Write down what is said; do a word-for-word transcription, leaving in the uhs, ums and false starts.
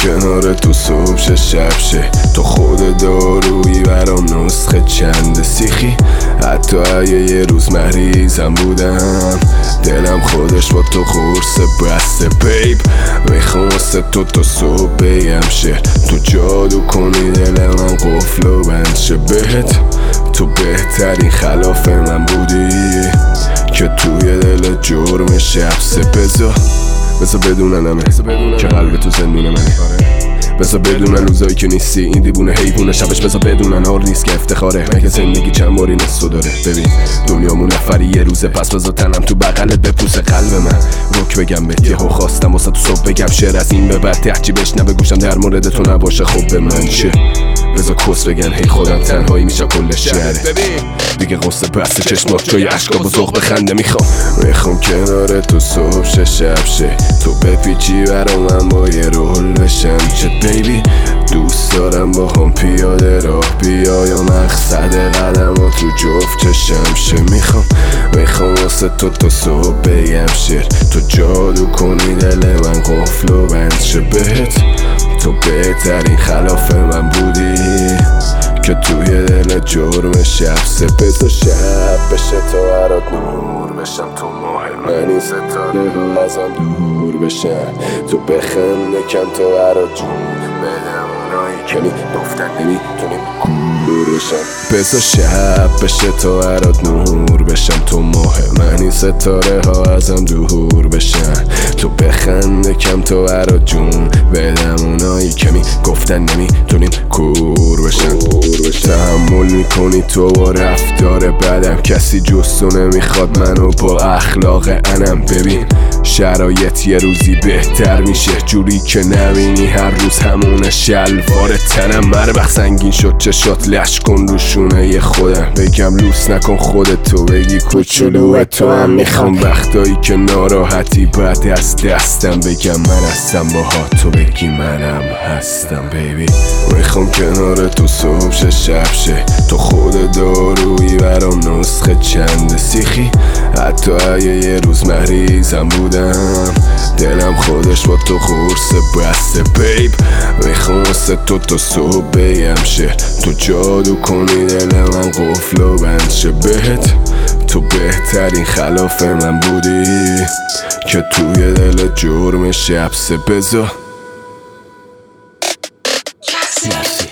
کنار تو صبح شه شب شه، تو خود دارویی برام نسخه چند سیخی. حتی اگه یه روز مریضم بودم دلم خودش با تو قرص بسته بیب. میخوام واسه تو تا صبح بگم شعر، تو جادو کنی دل من قفل و بند شه بهت. تو بهترین خلاف من بودی که توی دل جرم شبسه. بذار بذار بدونن همه که قلب تو زندون منه. بذار بدونن روزایی که نیستی این دیوونه حیوونه شبش. بذار بدونن حال نیست که افتخاره، مگه زندگی چند باری نصو داره. ببین دنیامون نفری یه روزه، پس بذار تنم تو بغلت بپوسه قلب من. روک بگم بهت یهو خواستم واسه تو صبح بگم شعر، از این به بعد تحچی بشنوه گوشم در مورد تو نباشه. خب به من چه؟ بذار کس بگن هی خودم تنهایی میشه کل شهره. دیگه قصه بسته چشمات جای عشقا بزرگ بخنده. میخوام میخوام کنار تو صبح شه شب شه، تو بپیچی برا من با یه رول بشم چه بیبی. دوست دارم با هم پیاده راه بیا یا مقصد قدم ها تو جفت چشم شه. میخوام میخوام واسه تو تا صبح بگم شعر، تو جادو کنی دل من قفل و بند شه بهت. تو بهترین خلاف من بودی که توی دل جرم شبسه. بذار شب بشه تا برات نور بشم، تو ماه منی ستاره ها ازم دور بشن. تو بخند کم تا برات جون بدم اونایی که می گفتن نمیتونیم کور بشن. بذار شب بشه تا برات نور بشم، تو ماه منی ستاره ها ازم دور بشن. تو بخند کم تا برات جون بدم اونایی که می گفتن نمیتونیم کور بشن. تحمل میکنی تو با رفتار بدم، کسی جز تو نمیخواد منو با اخلاق انم. ببین شرایط یه روزی بهتر میشه جوری که نبینی هر روز همونه شلوار تنم. مربخ سنگین شد چشات لش کن روشونه ی خودم، بگم لوس نکن خودتو بگی کوچولو تو هم. میخوام وقتایی که ناراحتی بعد از دستم بگم من هستم باها، تو بگی منم هستم بیبی. میخوام کنار تو صبح شه شب شه، تو خود دارویی برام نسخه چند سیخی. حتی اگه یه روز مریضم بودم دلم خودش با تو قرص بسته بیب. میخوام واسه تو تا صبح بگم شعر، تو جادو کنی دل من قفل و بند شه بهت. تو بهترین خلاف من بودی که توی دل جرم شبسه. بذار